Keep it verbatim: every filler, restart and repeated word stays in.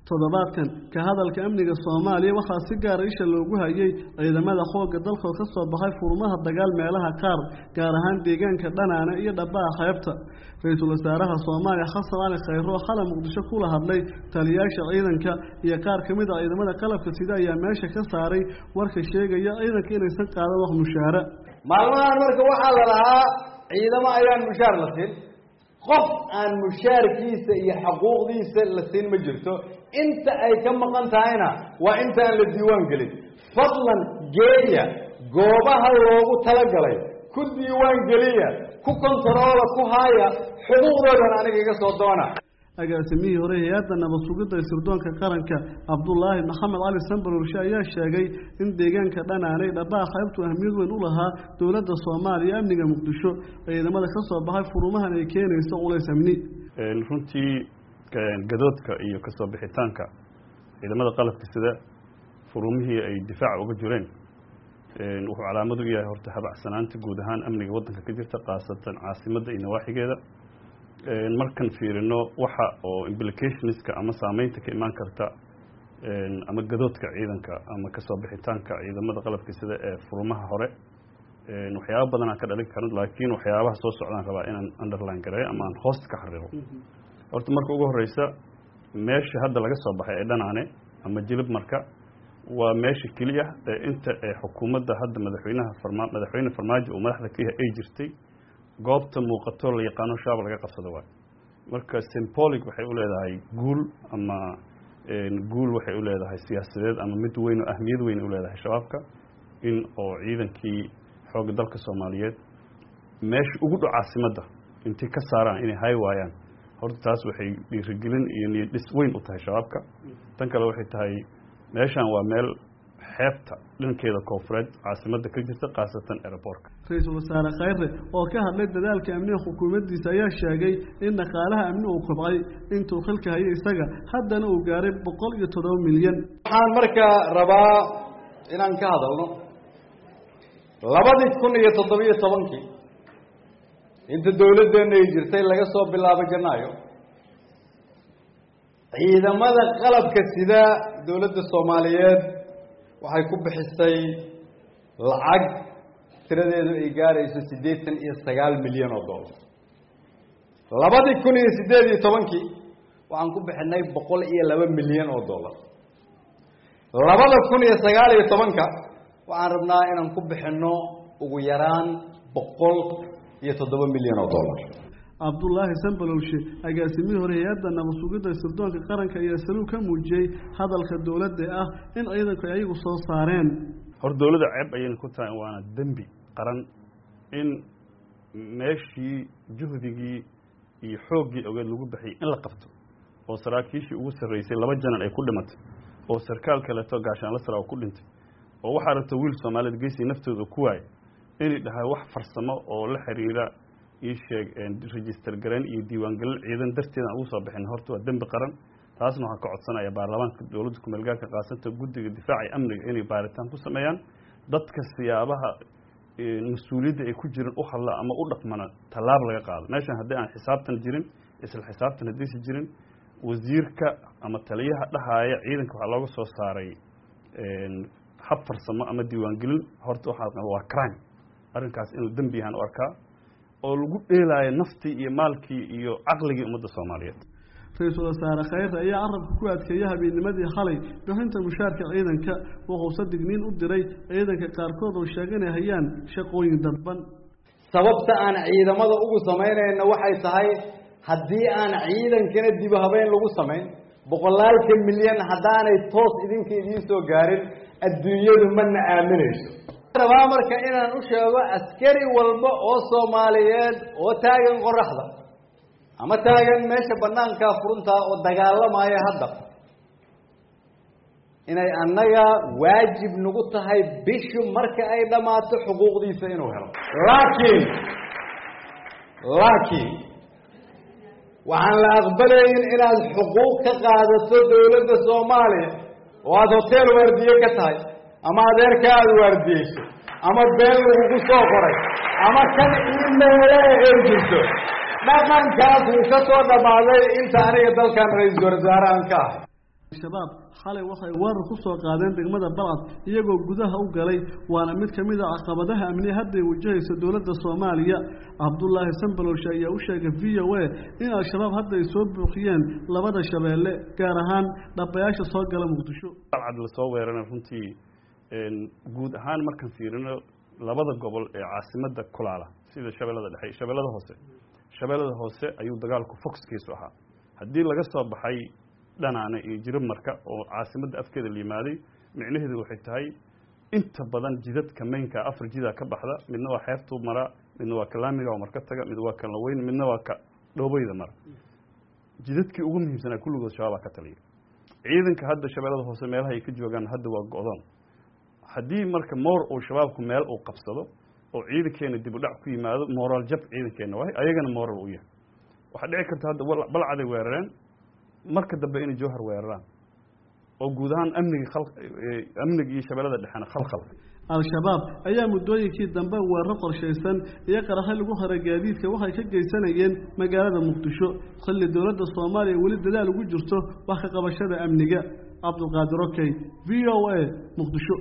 toddobaadkan ka hadalka amniga Soomaaliya waxa si gaar ah isha loogu hayay ciidamada xoogga dalka ka soo baxay furmaha dagaal meelaha qaar gaar ahaan deegaanka Dhanaane iyo Dhabaha Xeebta Ra'iisul Wasaaraha Soomaaliya Xasan Ali Khayro xalay Muqdisho kula hadlay taliyaasha ciidanka iyo qaar kamid ah ciidamada qalabka sida ayaa meesha ka saaray warka sheegaya ciidanka inaysan qaadan wax mushaara maalmahan marka waxa la lahaa ciidamo ayaan mushaar la siin qof aan mushaarkiisa iyo xuquuqdiisa la siin ma jirto inta ay ka maqan tahayna waa inta aan la diiwaan gelin fadlan geeya goobaha loogu talagalay ku diiwaan geliya ku kontarool ku haya xuquuqdooda aniga iga soo doona agaasimihii hore hay'adda nabad sugidda sirdoonka qaranka Abdullaahi Maxamed Ali Sanbaruurshe ayaa sheegay in deegaanka Dhanaane Dhabaha Xeebtu ahmiyad weyn u lahaa dowladda Soomaaliya amniga Muqdisho ciidamada ka soo baxay furmahan ay keenayso culays amni runtii gadoodka iyo ka soo bixitaanka ciidamada qalabka sida furumihii ay difaac uga jireen wuxuu calaamad u yahay horta habacsanaanta guud ahaan amniga waddanka ka jirta qaasatan caasimadda iyo nawaaxigeeda markan fiirino waxa oo implicationska ama saameynta ka imaan karta ama gadoodka ciidanka ama ka soo bixitaanka ciidamada qalabka sida ee furmaha hore waxyaabo badan aan ka dhalin karin laakiin waxyaabaha soo socdaan rabaa inaan underline gareeyo ama aan hoos ka xariiro horta marka ugu horeysa meesha hadda laga soo baxay ee Dhanaane ama jilib marka waa meesha kaliya ee inta ee xukuumadda hadda madaxweynaha farmaajo madaxweyne farmaajo oo madaxda ka ay jirtay goobta muuqato la yaqaano shaab laga qabsado waa marka symbolic waxay u leedahay guul ama guul waxay u leedahay siyaasadeed ama mid weyn oo ahmiyad weyn u leedahay shabaabka in oo ciidankii xoog dalka Soomaaliyeed meesha ugu dhow caasimadda intii ka saaraan inay hay waayaan horta taas waxay dhiirigelin iyo niyad dhis weyn u tahay shabaabka tan kale waxay tahay meeshan waa meel xeebta dhankeeda koonfureed caasimadda ka jirta qaasatan airportka Ra'iisul Wasaare Khayre oo ka hadlay dadaalka amniga xukuumaddiisa ayaa sheegay in dhaqaalaha amni uu kobcay intuu xilka hayay isaga haddana uu gaaray boqol iyo toddoba milyan waxaan markaa rabaa inaan ka hadalno labadii kun iyo toddoba iyo tobankii inta dawladdeena ay jirtay laga soo bilaabo Janaayo ciidamada qalabka sida dawladda Soomaaliyeed waxay ku bixisay lacag tiradeedu ay gaarayso siddeetan iyo sagaal milyan oo dollar labadii kun iyo siddeed iyo tobankii waxaan ku bixinay boqol iyo laba milyan oo dollar labada kun iyo sagaal iyo tobanka waxaan rabnaa inaan ku bixino ugu yaraan boqol iyo toddoba milyan oo dollar Abdullaahi Sanbaruurshe agaasimihii hore hay'adda nabad sugidda sirdoonka qaranka ayaa saluug ka muujiyay hadalka dowladda ah in ciidanku ay iyagu soo saareen hor dowladda ceeb ayayna ku tahay waana dambi qaran in meeshii juhdigii iyo xooggii ogeed lagu bixiyay in la qabto oo saraakiishii ugu sarreysay laba janan ay ku dhimatay oo sarkaal kaleeto gaashaan la sara oo ku dhintay oo waxaa rabta wiil Soomaaliyeed geesi naftooda ku waayay inay dhahay wax farsamo oo la xiriira ii sheeg register garan iyo diiwaan galin ciidan darteeda ugu soo bixin horta waa dambi qaran taasna waxaan ka codsanayaa baarlamaanka dawladda ku meelgaarka qaasanta guddiga difaaca amniga inay baaritaan ku sameeyaan dadka siyaabaha mas'uuliyadda ay ku jiraan u hadla ama u dhaqmana talaab laga qaado meeshan haddii aan xisaabtan jirin isla xisaabtan haddii jirin wasiirka ama taliyaha dhahaaya ciidanka waxaa looga soo saaray hab farsamo ama diiwaan gelin horta waxaa waa crime arrinkaas inuu dambi yahan u arkaa oo lagu dheelaayo naftii iyo maalkii iyo caqligii ummadda Soomaaliyeed Ra'iisul Wasaare Khayre ayaa carabka ku adkeeyay habeennimadii xalay bixinta mushaarka ciidanka wuxuu sadigniin u diray ciidanka qaarkood oo sheeganay hayaan shaqooyin dadban sababta aan ciidamada ugu sameynayna waxay tahay haddii aan ciidankana dib habeen lagu sameyn boqolaalka milyan haddaanay toos idinka idiin soo gaarin adduunyadu ma na aaminayso rabaa marka inaan u sheego askari walba oo Soomaaliyeed oo taagan qoraxda ama taagan meesha banaanka furunta oo dagaalamaya hadda inay annaga waajib nagu tahay bishu marka ay dhamaato xuquuqdiisa inuu helo laakiin laakiin waxaan la aqbalayn inaad xuquuq ka qaadato dawladda Soomaaliya oo aad hotel waardiye ka tahay ama adeerka aad waardiyeyso ama been lagu soo qoray ama kan email ay jirto dhaqankaas uu ka soo dhamaaday inta aniga dalkan ra'iisul wasaarahan ka ah shabaab xalay waxay weerar ku soo qaadeen degmada Balcad iyagoo gudaha u galay waana mid ka mid ah caqabadaha amni hadda ay wajahayso dowladda Soomaaliya Abdullaahi Sanbalowshe ayaa u sheegay V O A in al-shabaab hadda ay soo buuqiyeen labada shabeelle gaar ahaan dhabayaasha soo gala Muqdisho Balcad la soo weeraray runtii een guud ahaan markan fiirino labada gobol ee caasimadda Kulaala sida shabeellada dhexe shabeellada hoose shabeellada hoose ayuu dagaalku foxkiisu ahaa haddii laga soo baxay dhanaana iyo jirib marka oo caasimadda afkeeda la yimaaday micnaheedu waxay tahay inta badan jidadka maynka afar jida ka baxda midna waa xeebtu mara midna waa kalaamiga oo marka taga mid waa kala weyn midna waa ka dhoobayda mara jidadkii ugu muhiimsanaa kulligood shabaab ka taliya ciidanka hadda shabeellada hoose meelaha ay ka joogaan hadda waa go'doon haddii marka moor uu shabaabku meel uu qabsado oo ciidankeena dib u dhac ku yimaado moral jab ciidankeena way ayagana moral u yahay waxa dhici karta hadda Balcad ay weerareen marka dambe inay Jowhar weeraraan oo guud ahaan amniga khalq amniga iyo shabeellada dhexana khalkhal al-shabaab ayaa muddooyinkii dambe weerar qorshaysan iyo qarax lagu haray gaadiidka waxay ka geysanayeen magaalada Muqdisho xilli dowladda Soomaaliya wali dadaal ugu jirto wax ka qabashada amniga Abdulqaadir Okey V O A Muqdisho